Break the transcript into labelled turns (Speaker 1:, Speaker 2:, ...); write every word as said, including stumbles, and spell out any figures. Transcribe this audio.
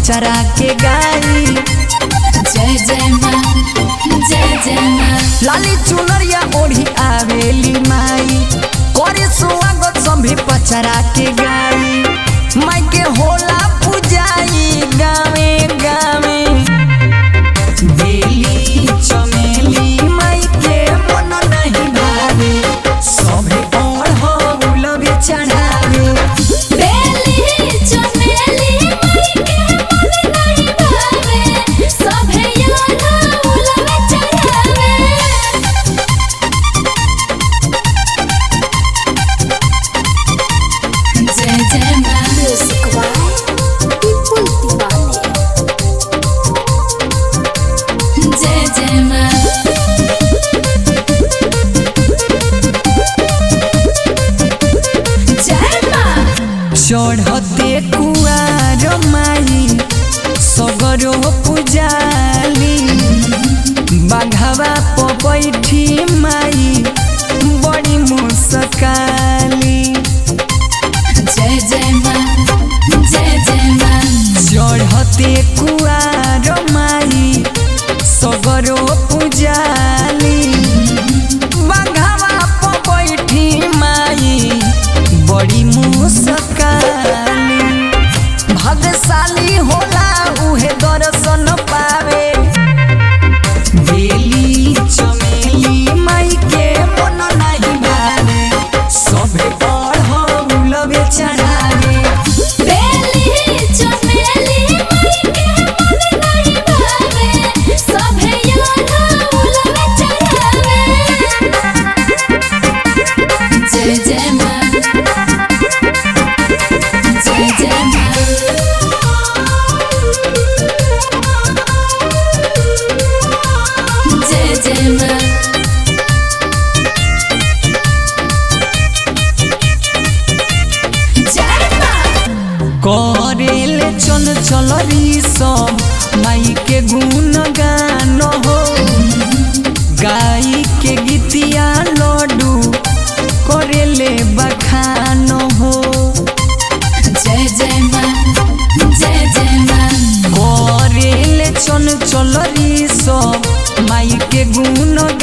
Speaker 1: पचरा के गाई।
Speaker 2: जय जय माँ जय जय माँ।
Speaker 1: लाली चुनरिया ओढ़ी आवेली माई, करे स्वागत सभी पचरा के गाई। माई के होला पूजाई गावे गावे, बेली चमेली माई के मन नहीं भावे, सभी ओढ़ौल चढ़ावे।
Speaker 2: बेली चमेली माई के मन नहीं भावे, सभे ओढ़ौल चढ़ावे। जय जय माँ। जय जय माँ। जय माँ।
Speaker 1: चढ़ते कुआर माई सगरो पुजाली, बाघवा प बैठी माई बड़ी मुस्काली।
Speaker 2: जय जय माँ जय जय माँ।
Speaker 1: चढ़ते कुआर माई सगरो पुजाली, बाघवा प बैठी माई बड़ी मुस्काली। भाग्यशाली होला उहे दर्शन पावे, बेली चमेली माई के मन नहीं भावे, सभे ओढ़ौल चढ़ावे।
Speaker 2: बेली चमेली माई के मन नहीं भावे, सभे ओढ़ौल चढ़ावे। जय जय माँ जय जय माँ। जय जय माँ। जय माँ।
Speaker 1: करेल चल चल सब माई के गुण गान हो, गाई के गीतिया लड्डू करेले बखान हो।
Speaker 2: जय जय माँ जय जय माँ।
Speaker 1: करेल चल चल सब माई के गुण